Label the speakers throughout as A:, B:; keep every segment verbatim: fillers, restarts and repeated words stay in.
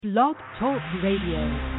A: Blog Talk Radio.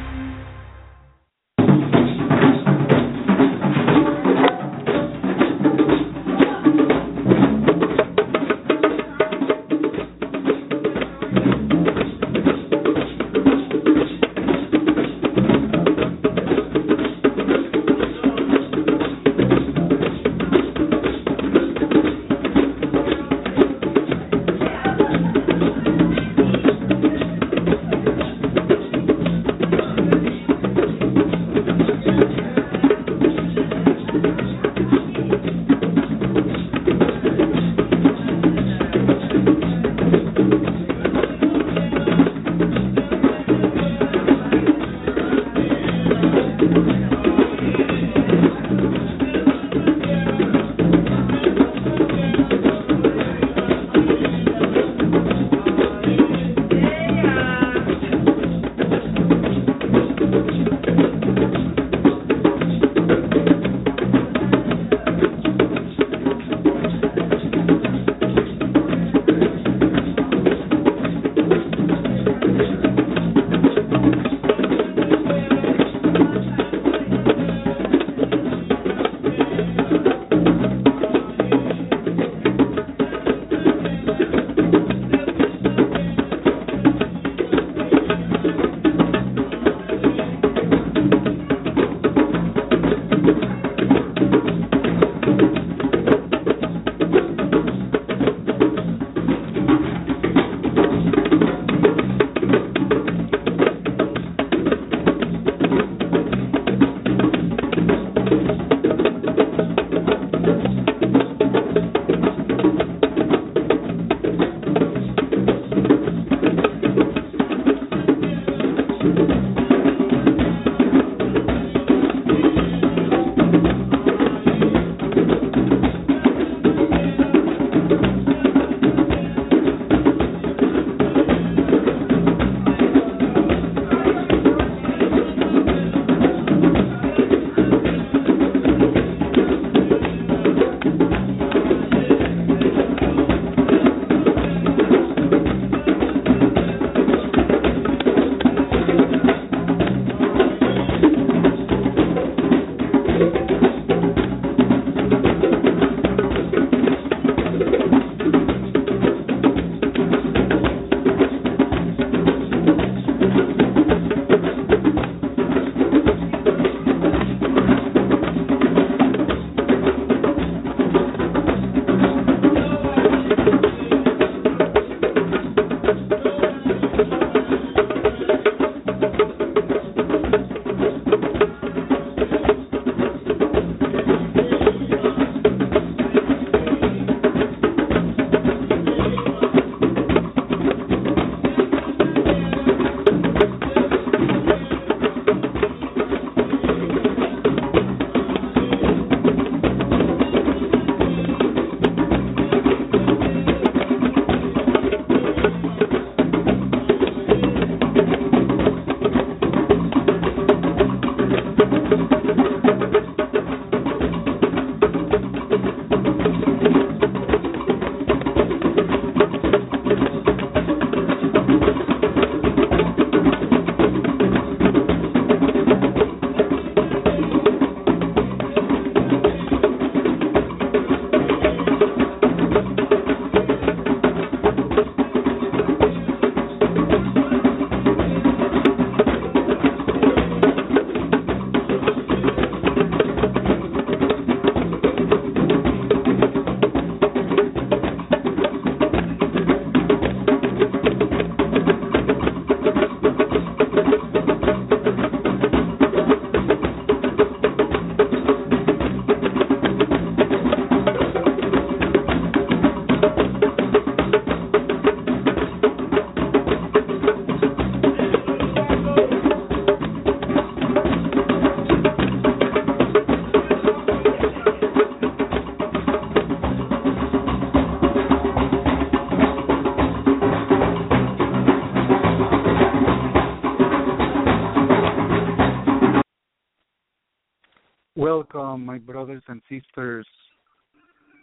B: Welcome, my brothers and sisters.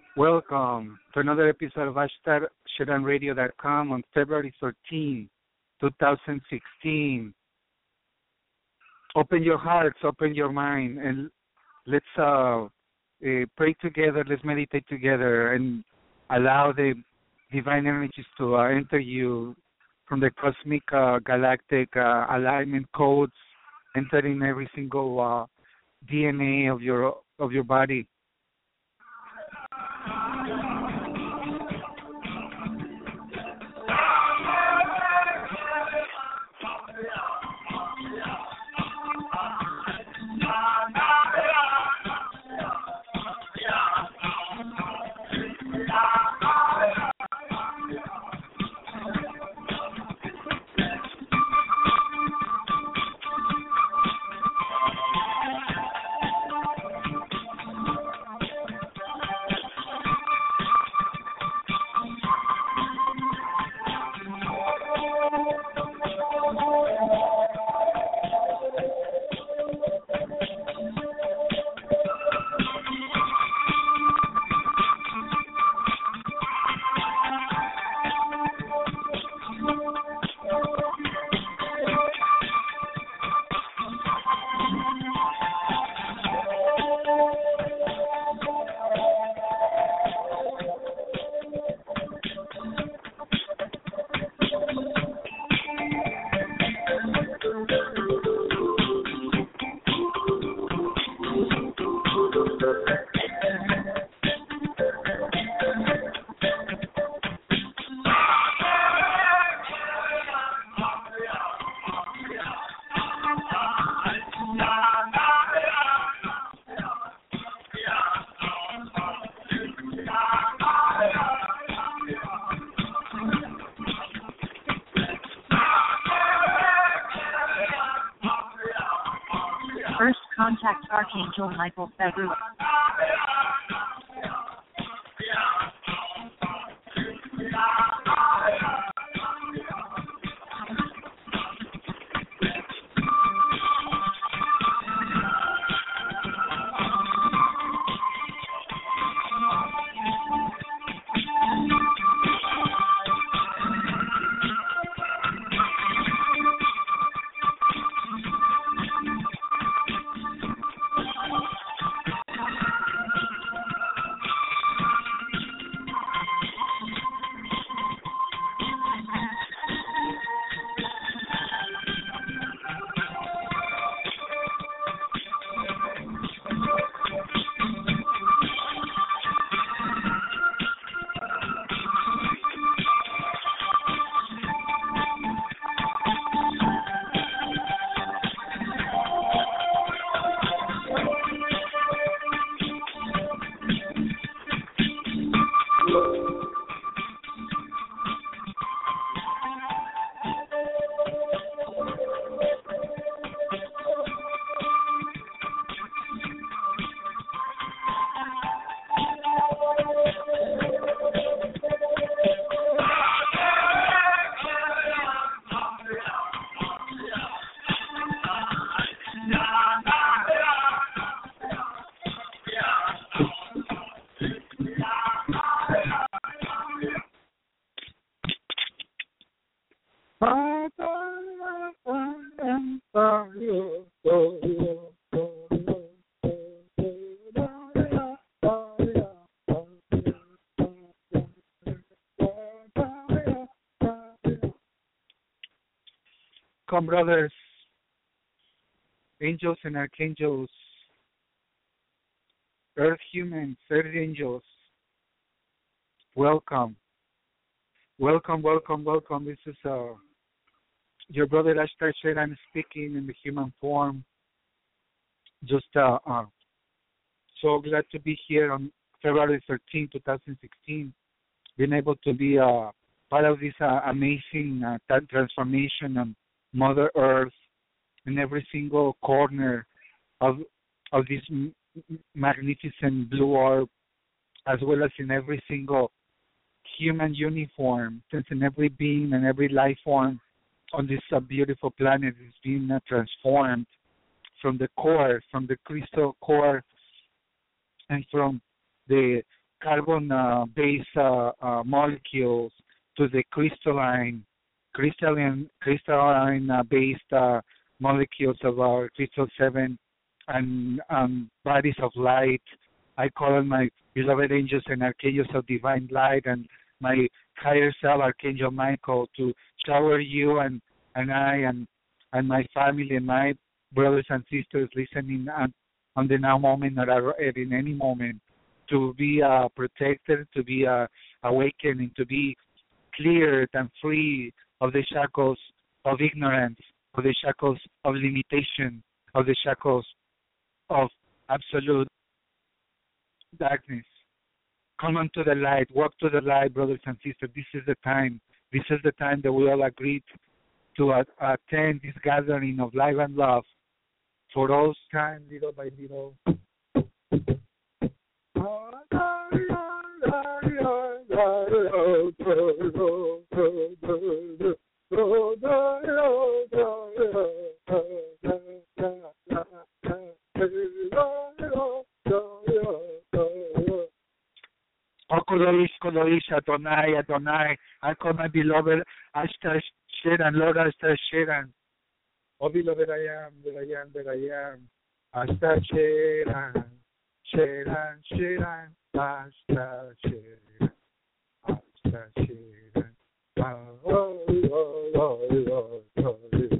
B: Welcome to another episode of hashtag Shedan Radio dot com on February thirteenth, twenty sixteen. Open your hearts, open your mind, and let's uh, uh, pray together. Let's meditate together and allow the divine energies to uh, enter you from the cosmic uh, galactic uh, alignment codes, entering every single uh, D N A of your of your body.
A: First contact Archangel Michael February. Come, brothers, angels and archangels, earth humans, earth angels, welcome. Welcome, welcome, welcome. This is uh, your brother Ashtar Sheran speaking in the human form. Just uh, uh, so glad to be here on February thirteenth, twenty sixteen, being able to be uh, part of this uh, amazing uh, transformation on Mother Earth in every single corner of of this m- magnificent blue orb, as well as in every single human uniform, since in every being and every life form on this uh, beautiful planet is being uh, transformed from the core, from the crystal core, and from the carbon uh, base uh, uh, molecules to the crystalline crystalline crystalline uh, based uh, molecules of our crystal seven and um, bodies of light. I call on my beloved angels and archangels of divine light and my higher self, Archangel Michael, to shower you and, and I and and my family and my brothers and sisters listening on, on the now moment or in any moment to be uh, protected, to be uh, awakened, and to be cleared and free of the shackles of ignorance, of the shackles of limitation, of the shackles of absolute darkness. Come onto the light, walk to the light, brothers and sisters. This is the time. This is the time that we all agreed to uh, attend this gathering of life and love. For those time, little by little. Okoloish, Koloish, Adonai, Adonai. I call my beloved Ashtar Sheran, Lord Ashtar Sheran. Oh, beloved, I am, that I am, that I am. Ashtar Sheran, Sheran, Sheran, Ashtar Sheran, Ashtar Sheran. Oh, oh, oh, oh, oh, oh,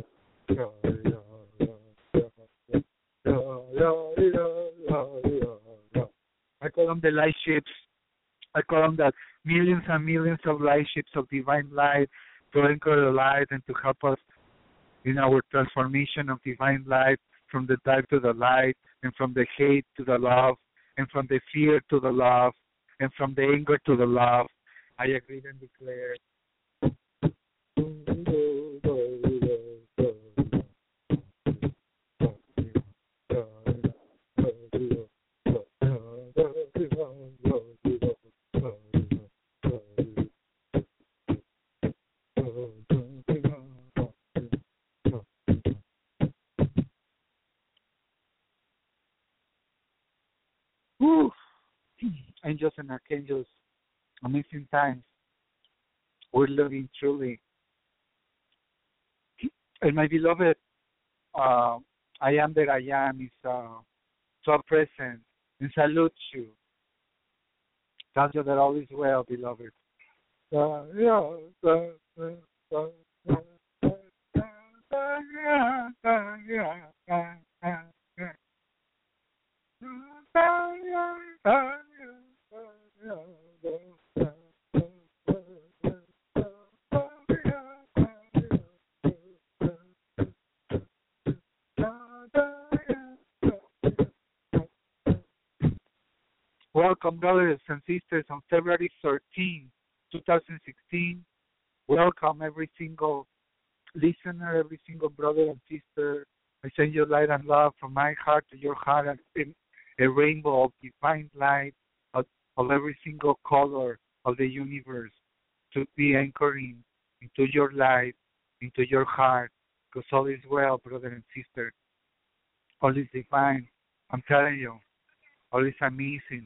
A: I call them the light ships. I call them the millions and millions of light ships of divine light to anchor the light and to help us in our transformation of divine light from the dark to the light and from the hate to the love and from the fear to the love and from the anger to the love. I agree and declare. Woo. Angels and archangels, amazing times. We're living truly. And my beloved, uh, I am that I am is uh, so present and salute you. Tell you that all is well, beloved. Uh, yeah, uh, uh, uh, uh, Welcome, brothers and sisters, on February thirteenth, twenty sixteen. Welcome, every single listener, every single brother and sister. I send you light and love from my heart to your heart, and a rainbow of divine light of, of every single color of the universe to be anchoring into your light, into your heart, because all is well, brother and sister. All is divine. I'm telling you, all is amazing.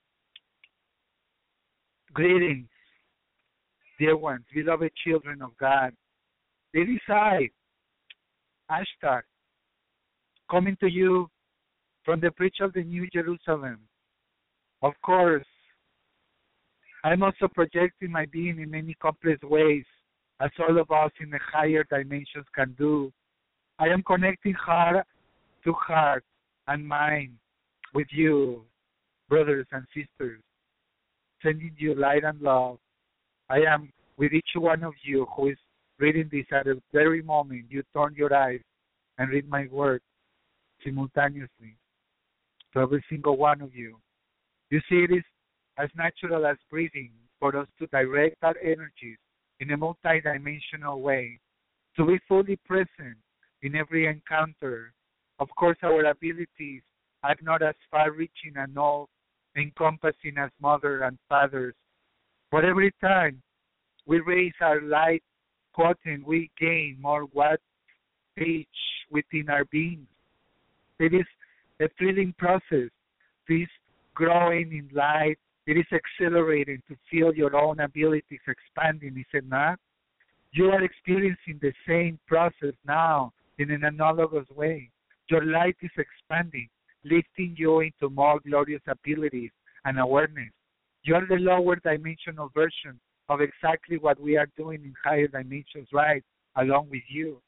A: Greetings, dear ones, beloved children of God. It is I, Ashtar, coming to you from the preach of the New Jerusalem. Of course, I'm also projecting my being in many complex ways, as all of us in the higher dimensions can do. I am connecting heart to heart and mind with you, brothers and sisters, sending you light and love. I am with each one of you who is reading this at the very moment you turn your eyes and read my words simultaneously. To every single one of you. You see, it is as natural as breathing for us to direct our energies in a multidimensional way, to be fully present in every encounter. Of course, our abilities are not as far-reaching and all-encompassing as mother and fathers, but every time we raise our light quotient, we gain more wattage within our beings. It is a thrilling process. This growing in light, it is accelerating to feel your own abilities expanding, is it not? You are experiencing the same process now in an analogous way. Your light is expanding, lifting you into more glorious abilities and awareness. You are the lower dimensional version of exactly what we are doing in higher dimensions, right, along with you.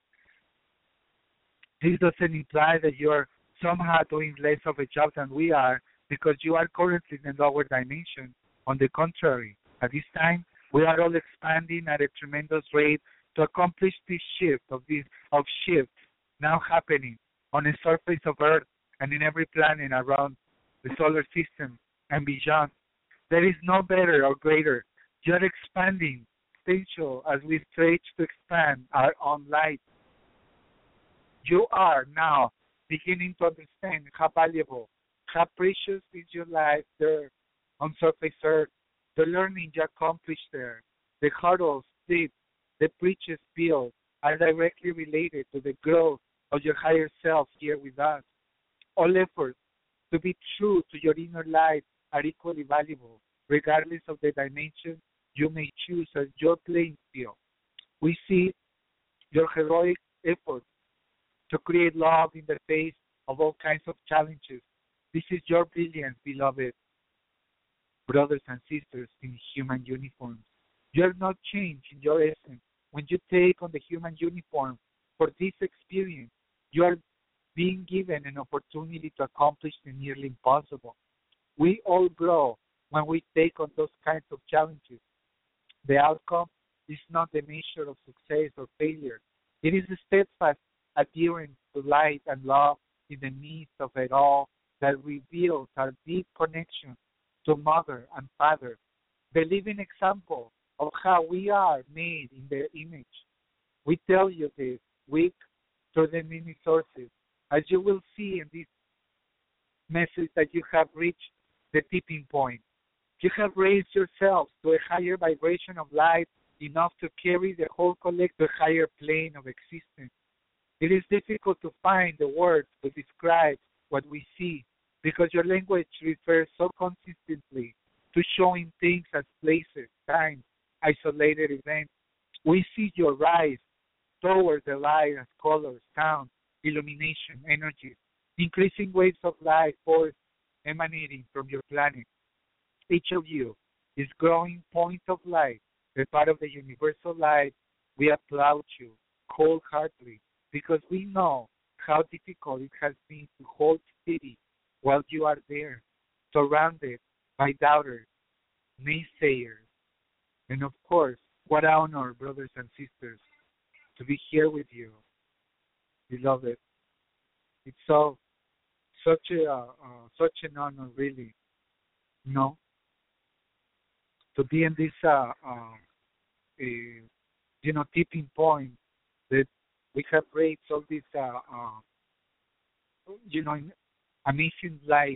A: This doesn't imply that you are somehow doing less of a job than we are because you are currently in the lower dimension. On the contrary, at this time, we are all expanding at a tremendous rate to accomplish this shift of this of shifts now happening on the surface of Earth and in every planet around the solar system and beyond. There is no better or greater. You are expanding potential as we stretch to expand our own light. You are now beginning to understand how valuable, how precious is your life there on surface Earth, the learning you accomplish there, the hurdles, the, the bridges built are directly related to the growth of your higher self here with us. All efforts to be true to your inner light are equally valuable, regardless of the dimension you may choose as your playing field. We see your heroic efforts to create love in the face of all kinds of challenges. This is your brilliance, beloved brothers and sisters in human uniforms. You are not changed in your essence. When you take on the human uniform for this experience, you are being given an opportunity to accomplish the nearly impossible. We all grow when we take on those kinds of challenges. The outcome is not the measure of success or failure. It is a steadfast adherence to light and love in the midst of it all that reveals our deep connection to Mother and Father, the living example of how we are made in their image. We tell you this week through the many sources. As you will see in this message that you have reached the tipping point. You have raised yourselves to a higher vibration of light enough to carry the whole collective to a higher plane of existence. It is difficult to find the words to describe what we see because your language refers so consistently to showing things as places, times, isolated events. We see your rise toward the light as colors, sound, illumination, energy, increasing waves of light force emanating from your planet. Each of you is growing point of light, a part of the universal light. We applaud you wholeheartedly because we know how difficult it has been to hold steady while you are there, surrounded by doubters, naysayers, and of course, what honor, brothers and sisters, to be here with you, beloved. It's so such a uh, uh, such an honor, really, you know, to be in this uh, uh, uh, you know tipping point that we have raised all this uh, uh, you know amazing light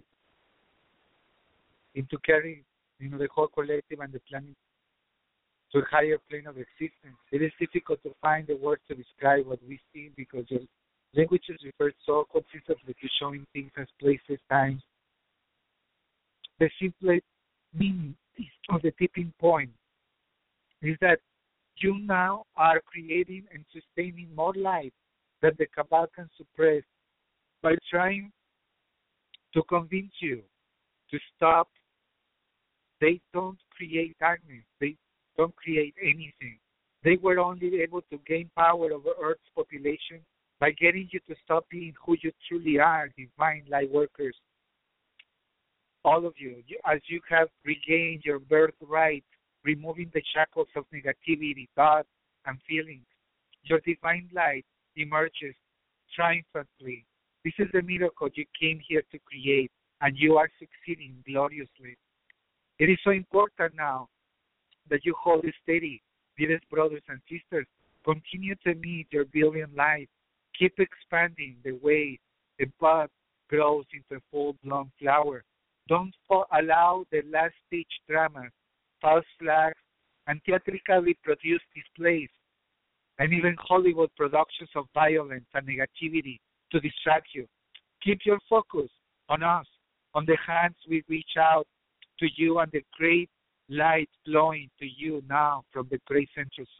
A: into carrying you know the whole collective and the planet to a higher plane of existence. It is difficult to find the words to describe what we see because your languages refer so consistently to showing things as places, times. The simple meaning of the tipping point is that you now are creating and sustaining more light than the cabal can suppress by trying to convince you to stop. They don't create darkness. They don't create anything. They were only able to gain power over Earth's population by getting you to stop being who you truly are, divine light workers. All of you, you as you have regained your birthright, removing the shackles of negativity, thoughts, and feelings, your divine light emerges triumphantly. This is the miracle you came here to create, and you are succeeding gloriously. It is so important now that you hold steady, dearest brothers and sisters. Continue to meet your brilliant light. Keep expanding the way the bud grows into a full-blown flower. Don't fall, allow the last stage dramas, false flags, and theatrically produced displays, and even Hollywood productions of violence and negativity to distract you. Keep your focus on us, on the hands we reach out to you and the great light flowing to you now from the great central sun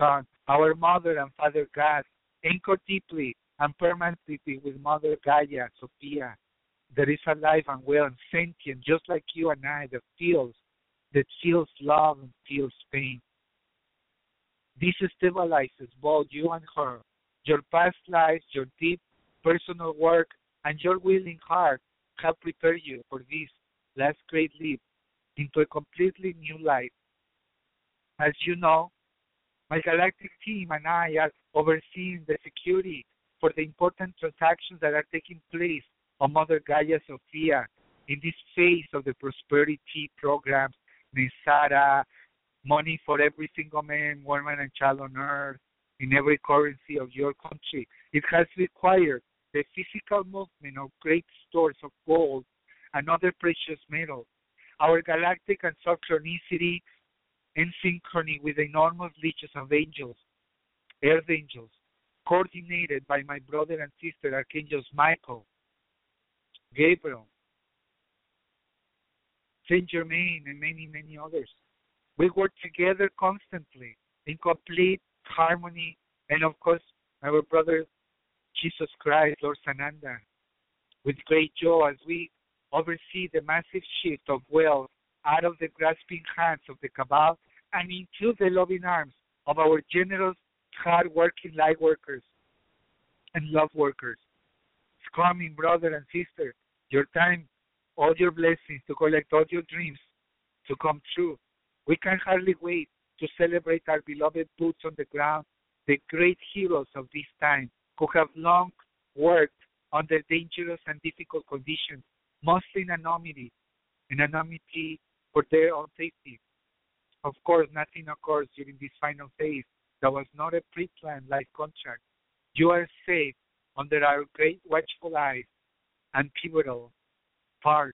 A: Our Mother and Father God, anchor deeply and permanently with Mother Gaia, Sophia, that is alive and well and sentient, just like you and I, that feels, that feels love and feels pain. This stabilizes both you and her. Your past lives, your deep personal work, and your willing heart have prepared you for this last great leap into a completely new life. As you know, my galactic team and I are overseeing the security for the important transactions that are taking place on Mother Gaia Sophia in this phase of the prosperity programs, Nisara, money for every single man, woman, and child on earth, in every currency of your country. It has required the physical movement of great stores of gold and other precious metals. Our galactic and synchronicity in synchrony with enormous legions of angels, earth angels, coordinated by my brother and sister Archangels Michael, Gabriel, Saint Germain, and many, many others. We work together constantly in complete harmony, and of course, our brother Jesus Christ, Lord Sananda, with great joy as we oversee the massive shift of wealth out of the grasping hands of the cabal and into the loving arms of our generous, hard-working light workers and love workers. It's coming, brother and sister, your time, all your blessings to collect all your dreams to come true. We can hardly wait to celebrate our beloved boots on the ground, the great heroes of this time who have long worked under dangerous and difficult conditions, mostly in anonymity, in anonymity for their own safety. Of course, nothing occurs during this final phase that was not a pre-planned life contract. You are safe under our great watchful eyes and pivotal part.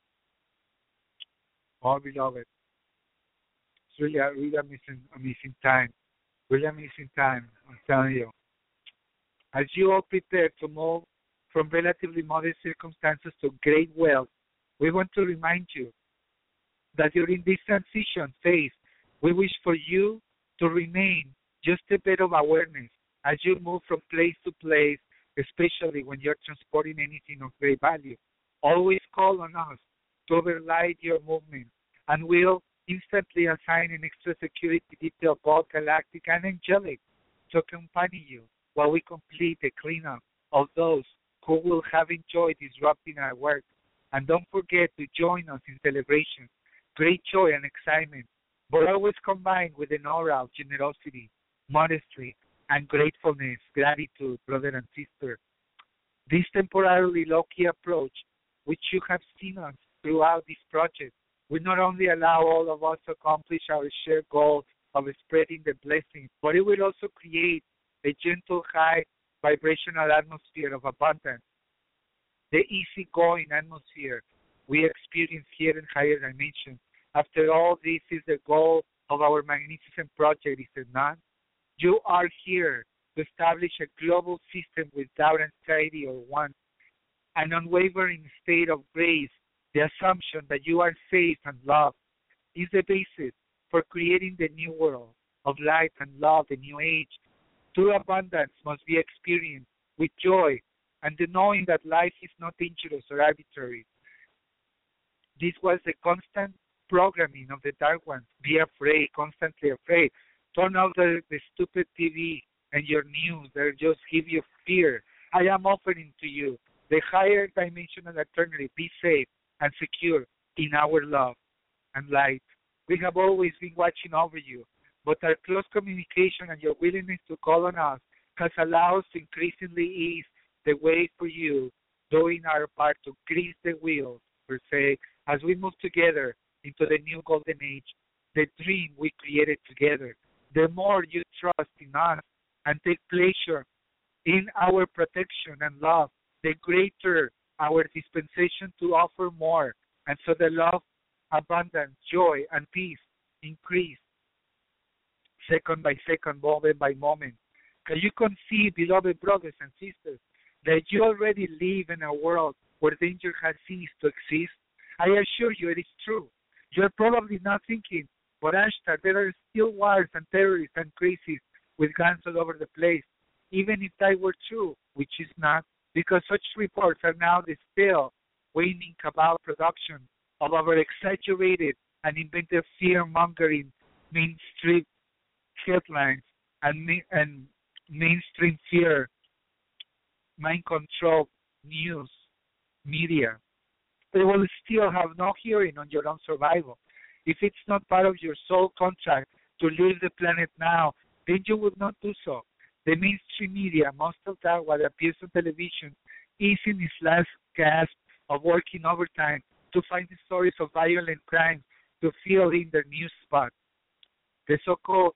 A: Oh, beloved, it's really a really amazing, amazing time. Really amazing time, I'm telling you. As you all prepare to move from relatively modest circumstances to great wealth, we want to remind you that during this transition phase, we wish for you to remain just a bit of awareness as you move from place to place, especially when you're transporting anything of great value. Always call on us to override your movement, and we'll instantly assign an extra security detail, both galactic and angelic, to accompany you while we complete the cleanup of those who will have enjoyed disrupting our work. And don't forget to join us in celebration, great joy and excitement, but always combined with an aura of generosity, modesty, and gratefulness, gratitude, brother and sister. This temporarily low-key approach, which you have seen us throughout this project, will not only allow all of us to accomplish our shared goal of spreading the blessings, but it will also create a gentle, high vibrational atmosphere of abundance, the easygoing atmosphere we experience here in higher dimensions. After all, this is the goal of our magnificent project, is it not? You are here to establish a global system without anxiety or want, an unwavering state of grace. The assumption that you are safe and loved is the basis for creating the new world of light and love, the new age. True abundance must be experienced with joy and the knowing that life is not dangerous or arbitrary. This was the constant programming of the dark ones. Be afraid, constantly afraid. Turn off the, the stupid T V and your news that just give you fear. I am offering to you the higher dimensional eternity. Be safe and secure in our love and light. We have always been watching over you, but our close communication and your willingness to call on us has allowed us to increasingly ease the way for you, doing our part to grease the wheels, per se, as we move together into the new golden age, the dream we created together. The more you trust in us and take pleasure in our protection and love, the greater our dispensation to offer more. And so the love, abundance, joy, and peace increase second by second, moment by moment. Can you conceive, beloved brothers and sisters, that you already live in a world where danger has ceased to exist? I assure you it is true. You are probably not thinking, but Ashtar, there are still wars and terrorists and crises with guns all over the place, even if that were true, which is not, because such reports are now the still waning cabal production of over exaggerated and invented fear mongering mainstream headlines and, and mainstream fear mind control news media. They will still have no hearing on your own survival. If it's not part of your soul contract to leave the planet now, then you would not do so. The mainstream media, most of that what appears on television, is in its last gasp of working overtime to find the stories of violent crimes to fill in their news spot. The so-called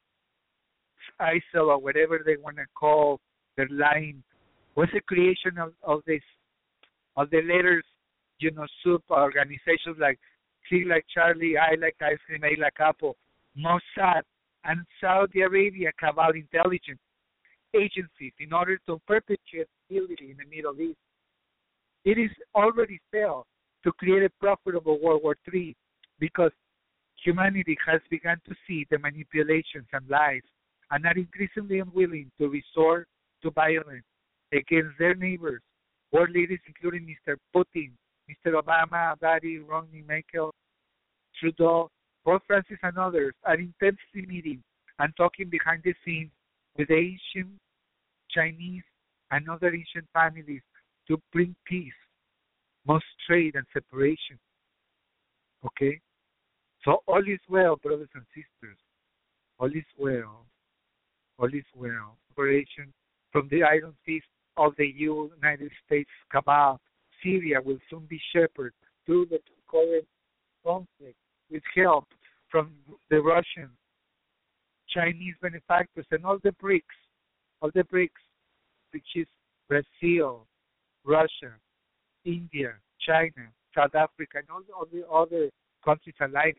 A: I S I L or whatever they want to call their line was a creation of, of this of the letters, you know, soup organizations like C like Charlie, I like ice cream, A like apple, Mossad, and Saudi Arabia cabal intelligence agencies in order to perpetuate hostility in the Middle East. It is already failed to create a profitable World War Three because humanity has begun to see the manipulations and lies and are increasingly unwilling to resort to violence against their neighbors, world leaders including Mister Putin, Mister Obama, Barry, Romney, Merkel, Trudeau, Pope Francis, and others are intensely meeting and talking behind the scenes with Asian, Chinese, and other Asian families to bring peace, most trade and separation. Okay? So all is well, brothers and sisters. All is well. All is well. Operation from the Iron Fist of the United States cabal, Syria will soon be shepherded through the current conflict with help from the Russian, Chinese benefactors, and all the BRICS, all the BRICS, which is Brazil, Russia, India, China, South Africa, and all the, all the other countries alike.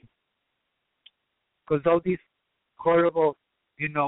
A: Because all these horrible, you know,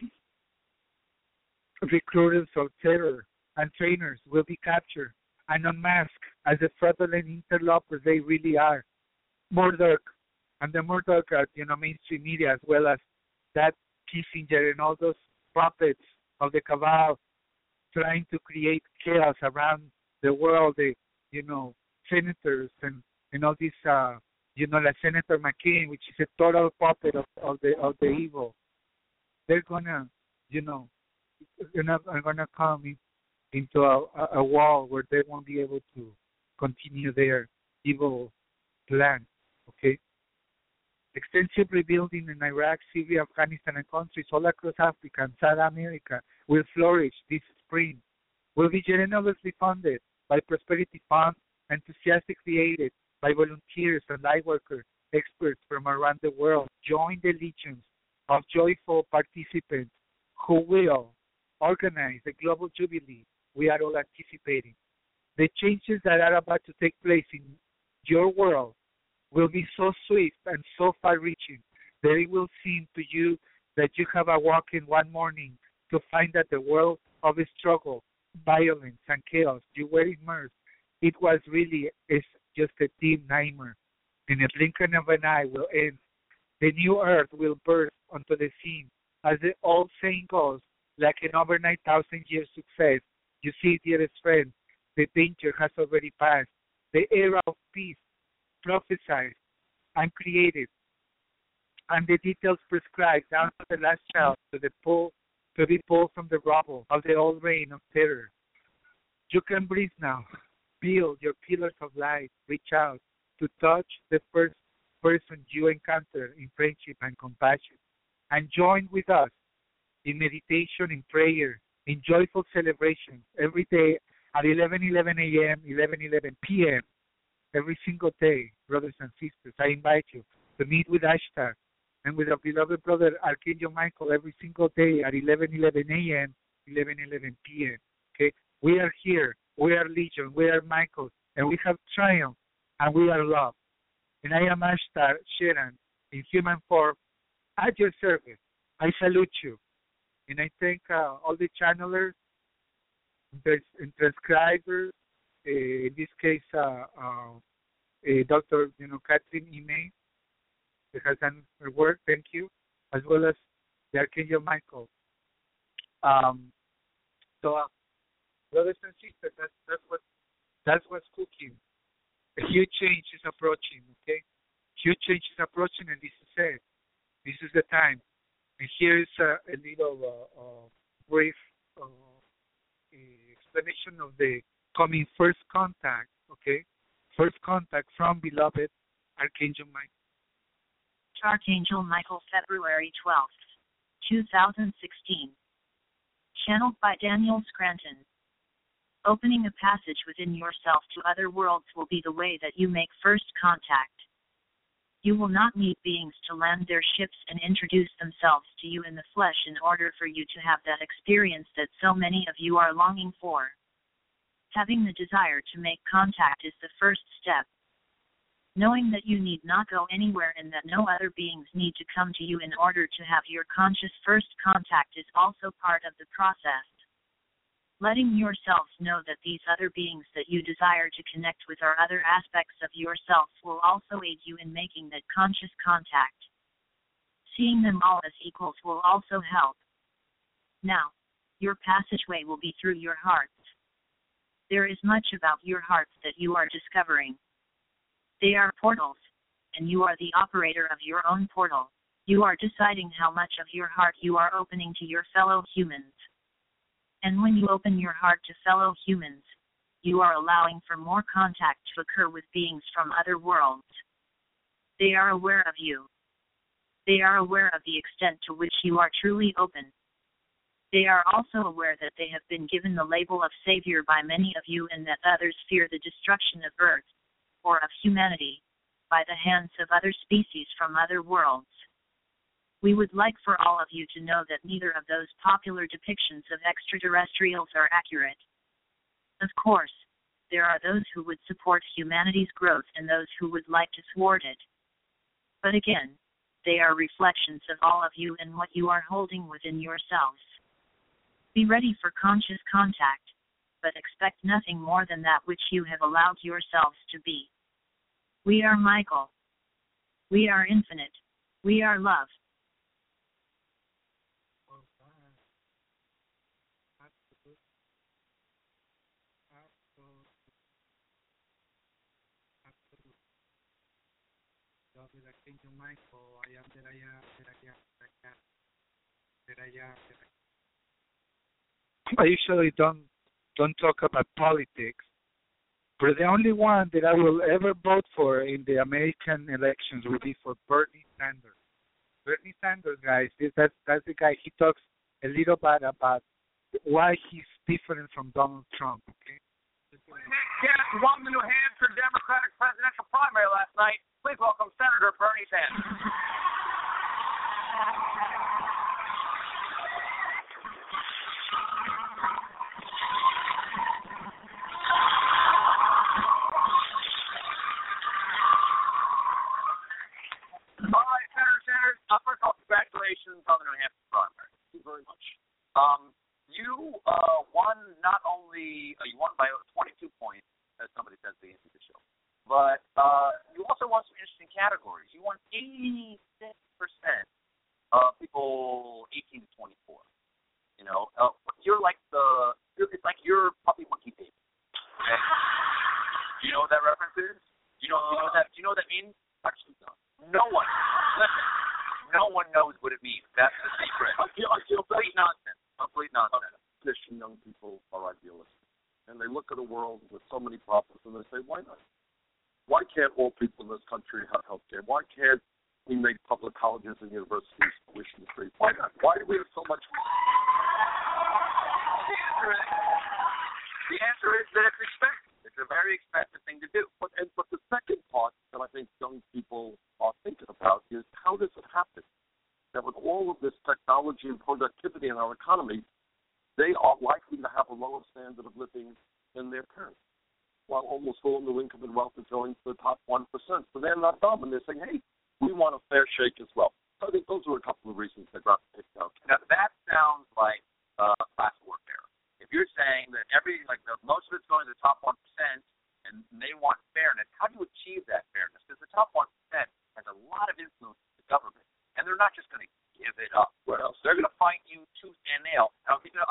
A: recruiters of terror and trainers will be captured and unmasked as the fraudulent interlopers they really are. Murdoch and the Murdoch, uh, you know, mainstream media, as well as that Kissinger and all those puppets of the cabal trying to create chaos around the world. The, you know, senators and, and all these, uh, you know, like Senator McCain, which is a total puppet of, of the of the evil. They're gonna, you know, they're not are gonna come in, into a, a wall where they won't be able to continue their evil plan. Okay. Extensive rebuilding in Iraq, Syria, Afghanistan, and countries all across Africa and South America will flourish this spring, will be generously funded by Prosperity Fund, enthusiastically aided by volunteers and light workers, experts from around the world. Join the legions of joyful participants who will organize the global jubilee we are all anticipating. The changes that are about to take place in your world will be so swift and so far-reaching that it will seem to you that you have awoken one morning to find that the world of struggle, violence, and chaos you were immersed, it was really is just a dim nightmare. In a blink of an eye will end. The new earth will burst onto the scene. As the old saying goes, like an overnight thousand-year success. You see, dearest friend, the danger has already passed. The era of peace prophesied and created, and the details prescribed down to the last child to the pull to be pulled from the rubble of the old reign of terror. You can breathe now. Build your pillars of light. Reach out to touch the first person you encounter in friendship and compassion, and join with us in meditation, in prayer, in joyful celebration every day at eleven eleven a.m., eleven eleven p.m. every single day, brothers and sisters. I invite you to meet with Ashtar and with our beloved brother Archangel Michael every single day at eleven eleven a.m., eleven eleven p.m. Okay, we are here. We are Legion. We are Michael, and we have triumph, and we are love. And I am Ashtar Sheran in human form at your service. I salute you, and I thank uh, all the channelers, and transcribers. Uh, in this case, uh, uh, uh, Doctor You know, Catherine Ime, that has done her work. Thank you, as well as the Archangel Michael Um, so, uh, brothers and sisters, that's that's what that's what's cooking. A huge change is approaching. Okay, huge change is approaching, and this is it. This is the time. And here is a, a little uh, uh, brief uh, explanation of the coming first contact. Okay, first contact from beloved Archangel Michael.
C: Archangel Michael, February twelfth, two thousand sixteen. Channeled by Daniel Scranton. Opening a passage within yourself to other worlds will be the way that you make first contact. You will not need beings to land their ships and introduce themselves to you in the flesh in order for you to have that experience that so many of you are longing for. Having the desire to make contact is the first step. Knowing that you need not go anywhere and that no other beings need to come to you in order to have your conscious first contact is also part of the process. Letting yourselves know that these other beings that you desire to connect with are other aspects of yourselves will also aid you in making that conscious contact. Seeing them all as equals will also help. Now, your passageway will be through your hearts. There is much about your hearts that you are discovering. They are portals, and you are the operator of your own portal. You are deciding how much of your heart you are opening to your fellow humans. And when you open your heart to fellow humans, you are allowing for more contact to occur with beings from other worlds. They are aware of you. They are aware of the extent to which you are truly open. They are also aware that they have been given the label of Savior by many of you and that others fear the destruction of Earth, or of humanity, by the hands of other species from other worlds. We would like for all of you to know that neither of those popular depictions of extraterrestrials are accurate. Of course, there are those who would support humanity's growth and those who would like to thwart it. But again, they are reflections of all of you and what you are holding within yourselves. Be ready for conscious contact, but expect nothing more than that which you have allowed yourselves to be. We are Michael. We are infinite. We are love.
A: Archangel Michael, I am that I am, that I am, that I am, that I am, that I am. I usually don't don't talk about politics, but the only one that I will ever vote for in the American elections will be for Bernie Sanders. Bernie Sanders, guys, that's that's the guy. He talks a little bit about why he's different from Donald Trump. Okay.
D: Yes, we won the New Hampshire Democratic presidential primary last night. Please welcome Senator Bernie Sanders. All right, Senator Sanders. Uh, first of all, congratulations on the New Hampshire primary. Thank you very much. Um, you uh, won not only uh, you won by twenty-two points, as somebody says at the end of the show, but uh, you also won some interesting categories. You won eighty-six percent of people eighteen to twenty-four. You know, uh, you're like the you're, it's like you're puppy monkey baby. Okay? Do you know what that reference is? You know, you know what that? Do you know what that means? Actually, no. No one. Listen, no one knows what it means. That's the secret. I feel, I feel complete nonsense. Complete nonsense.
E: Christian young people are idealistic, and they look at a world with so many problems, and they say, "Why not? Why can't all people in this country have health care? Why can't we make public colleges and universities tuition free? Why not? Why do we have so much?"
D: The answer is, the answer is that it's expected. It's a very expected thing to do.
E: But and, but the second part that I think young people are thinking about is, how does it happen that with all of this technology and productivity in our economy, they are likely to have a lower standard of living than their parents, while almost all new income and wealth is going to the top one percent. So they're not dumb, and they're saying, hey, we want a fair shake as well. So I think those are a couple of reasons they got picked out.
D: Now, that sounds like uh, class warfare. If you're saying that every, like the, most of it's going to the top one percent and they want fairness, how do you achieve that fairness? Because the top one percent has a lot of influence in the government, and they're not just going to give it up.
E: Well,
D: they're going to fight you tooth and nail. Now, you know,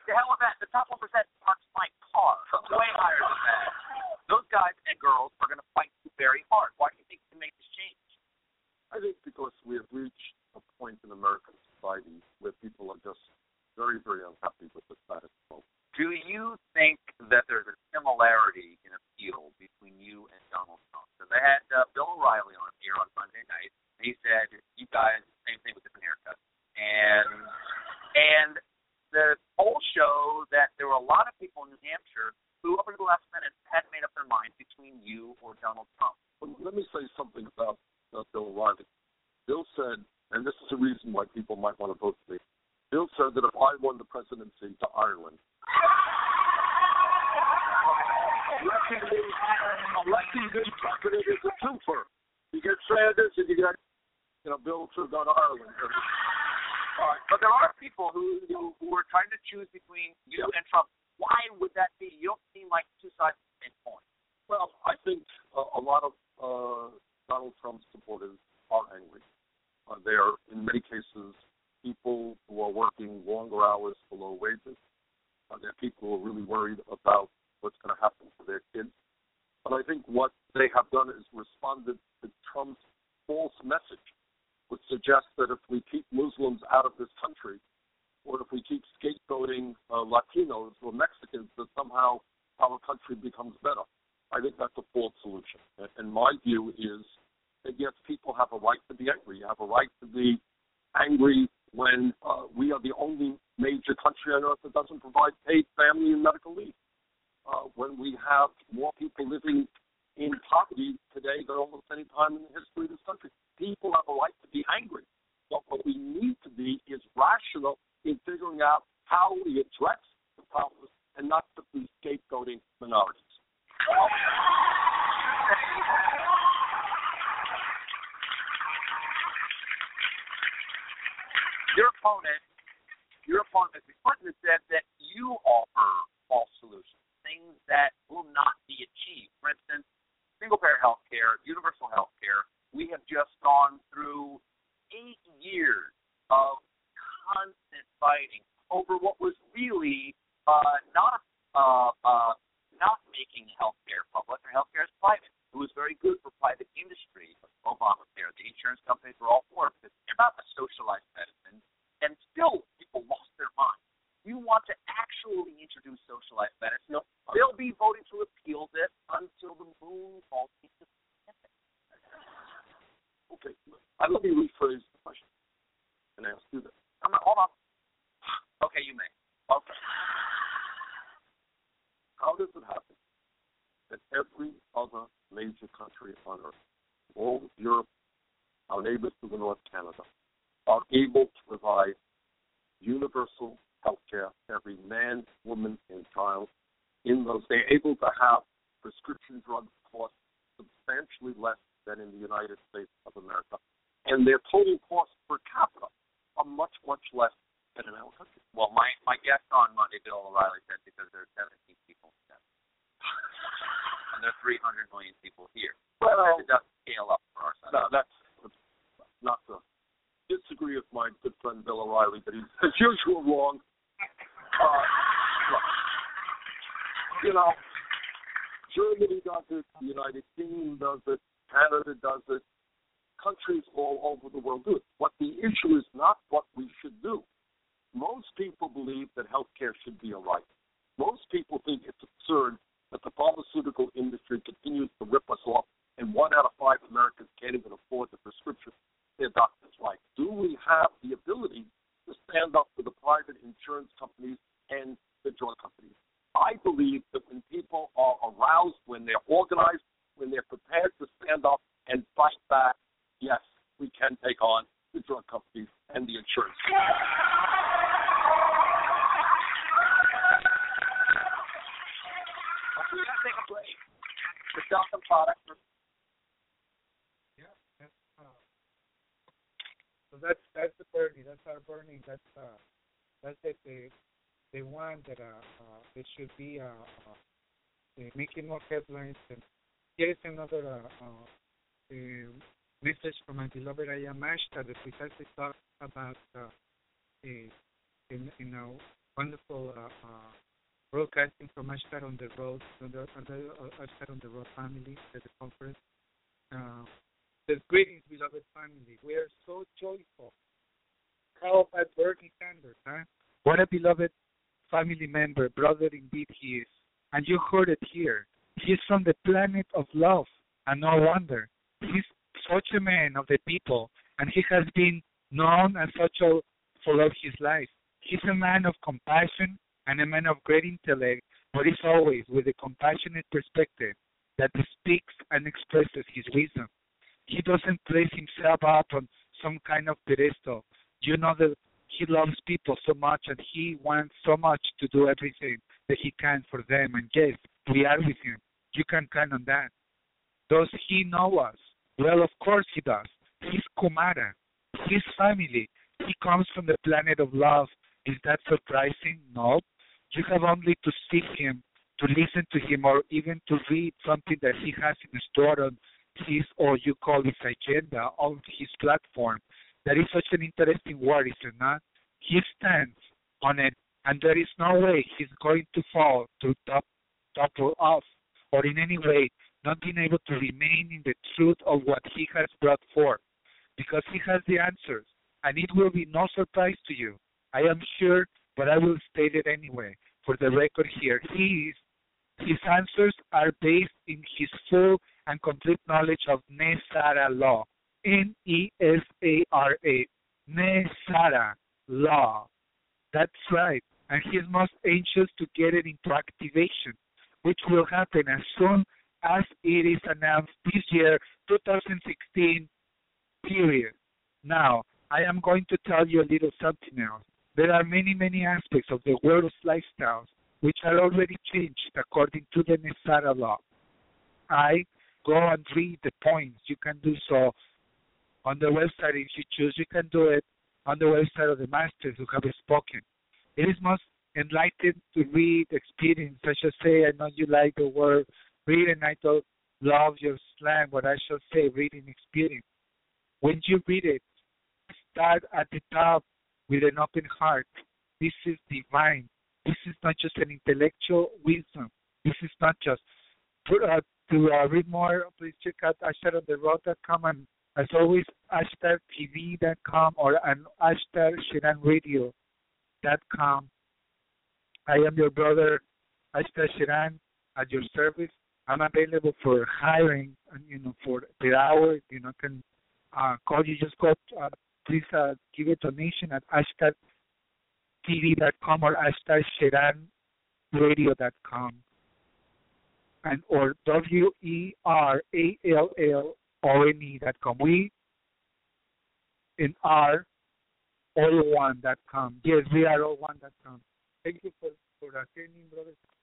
D: the hell with that. The top one percent parks my car. Way higher than that. Those guys and girls are going to fight you very hard. Why do you think you can make this change?
E: I think because we have reached a point in American society where people are just very, very unhappy with the status quo.
D: Do you think that there's a similarity in appeal between you and Donald Trump? Because I had uh, Bill O'Reilly on here on Monday night, and he said, you guys, same thing with different haircuts. And, and the polls show that there were a lot of people in New Hampshire who, up until the last minute, hadn't made up their mind between you or Donald Trump.
E: Well, let me say something about uh, Bill O'Reilly. Bill said, and this is the reason why people might want to vote for me, Bill said that if I won the presidency to Ireland, electing me, electing this president is a twofer. You get Sanders and you get, you know, Bill to go to Ireland.
D: All right. But there are people who, who who are trying to choose between you
E: yeah.
D: and Trump. Why would that be? You don't seem like two sides of the same coin.
E: Well, I think uh, a lot of uh, Donald Trump supporters are angry. Uh, they are, in many cases, people who are working longer hours for low wages. Uh, they're people who are really worried about what's going to happen to their kids. But I think what they have done is responded to Trump's false message, which suggests that if we keep Muslims out of this country, or if we keep scapegoating uh, Latinos or Mexicans, that somehow our country becomes better. I think that's a false solution. And my view is that, yes, people have a right to be angry. You have a right to be angry when uh, we are the only major country on earth that doesn't provide paid family and medical leave. Uh, when we have more people living in poverty today than almost any time in the history of this country. People have a right to be angry. But what we need to be is rational in figuring out how we address the problems and not simply scapegoating minorities.
D: Your opponent, your opponent, Mister Clinton, said that you offer false solutions, things that will not be achieved. For instance, single-payer health care, universal health care. We have just gone through eight years of constant fighting over what was really uh, not uh, uh, not making health care public or health care is private. It was very good for private industry. Obamacare, the insurance companies were all for it because they're not a socialized medicine, and still people lost their mind. You want to actually introduce socialized medicine. No, they'll be voting to repeal this until the moon falls into the Pacific.
E: Okay, uh, let me rephrase the question and ask you this.
D: I'm not, hold on. Okay, you may.
E: Okay. How does it happen that every other major country on earth, all of Europe, our neighbors to the north, Canada, are able to provide universal health care to every man, woman, and child in those? They're able to have prescription drugs cost substantially less than in the United States of America, and their total costs per capita are much, much less than in our country.
D: Well, my, my guest on Monday, Bill O'Reilly, said because there are seventeen people in Denver. And there are three hundred million people here.
E: Well,
D: it doesn't scale up for our side.
E: No, that's not to disagree with my good friend Bill O'Reilly, but he's, as usual, wrong. Uh, you know, Germany does it, the United Kingdom does it, Canada does it, countries all over the world do it. What the issue is not what we should do. Most people believe that health care should be a right. Most people think it's absurd that the pharmaceutical industry continues to rip us off, and one out of five Americans can't even afford the prescription their doctors write. Do we have the ability to stand up for the private insurance companies and the drug companies? I believe that when people are aroused, when they're organized, when they're prepared to stand up and fight back, yes, we can take on the drug companies and the insurance companies.
D: We're going to take a break to sell some products.
A: Yeah, that's, uh, so that's that's the burning. That's our burning. That's uh, that's it. The the one that uh, uh it should be uh, uh making more headlines. And here is another uh, uh, uh message from my beloved Ayam Ashta that precisely talks about uh, a, in, you know, wonderful uh, uh, broadcasting from Ashtar on the Road, on the, on the uh, Ashtar on the Road family at the conference. Uh, the greetings, beloved family. We are so joyful. How about Bernie Sanders, huh? What a beloved family member, brother indeed he is. And you heard it here. He's from the planet of love, and no wonder. He's such a man of the people, and he has been known as such all for all his life. He's a man of compassion and a man of great intellect, but he's always with a compassionate perspective that speaks and expresses his wisdom. He doesn't place himself up on some kind of pedestal. You know that he loves people so much, and he wants so much to do everything that he can for them. And yes, we are with him. You can count on that. Does he know us? Well, of course he does. He's Kumara. His family. He comes from the planet of love. Is that surprising? No. You have only to seek him, to listen to him, or even to read something that he has in store on his, or you call his agenda, on his platform. That is such an interesting word, is it not? He stands on it, and there is no way he's going to fall to top, topple off, or in any way not being able to remain in the truth of what he has brought forth, because he has the answers, and it will be no surprise to you. I am sure, but I will state it anyway for the record here. He is, his answers are based in his full and complete knowledge of Nesara law. N E S A R A, Nesara law. That's right. And he is most anxious to get it into activation, which will happen as soon as it is announced this year, two thousand sixteen, period. Now, I am going to tell you a little something else. There are many, many aspects of the world's lifestyles which are already changed according to the Nesara law. I go and read the points. You can do so on the website if you choose. You can do it on the website of the masters who have spoken. It is most enlightened to read experience, such as say, I know you like the word read, and I don't love your slang, but I shall say reading experience. When you read it, start at the top with an open heart. This is divine. This is not just an intellectual wisdom. This is not just put, uh, to uh, read more. Please check out ashtar on the road dot com, and as always, ashtar t v dot com or an ashtar shiran radio dot com. I am your brother, Ashtar Shiran, at your service. I'm available for hiring, you know, for per hour. You know, can uh, call you. Just go. Uh, please uh, give a donation at ashtar t v dot com or ashtar shiran radio dot com, and or W E R A L L O N E dot com. We in R all one dot com. Yes, we are all one dot com. Thank you for, for attending, brothers.